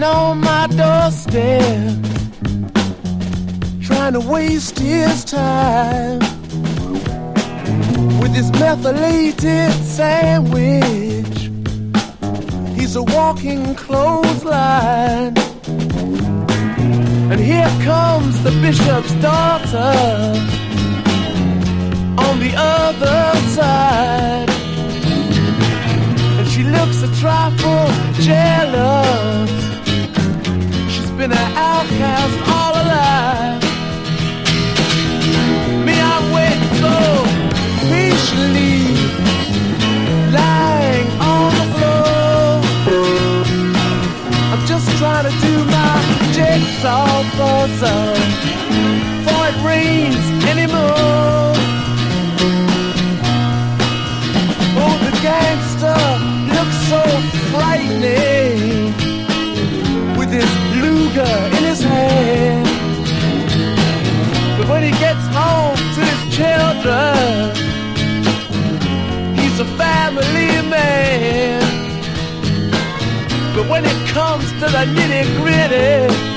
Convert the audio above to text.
on my doorstep, trying to waste his time with his methylated sandwich. He's a walking clothesline. And here comes the bishop's daughter on the other side. And she looks a trifle jealous. She's been an outcast all her life. Me, I wait so patiently, lying on the floor. I'm just trying to do my jigsaw puzzle before it rains anymore. Oh, the gangster looks so frightening with his Luger in his hand. But when he gets home to his children, he's a family man. But when it comes to the nitty-gritty,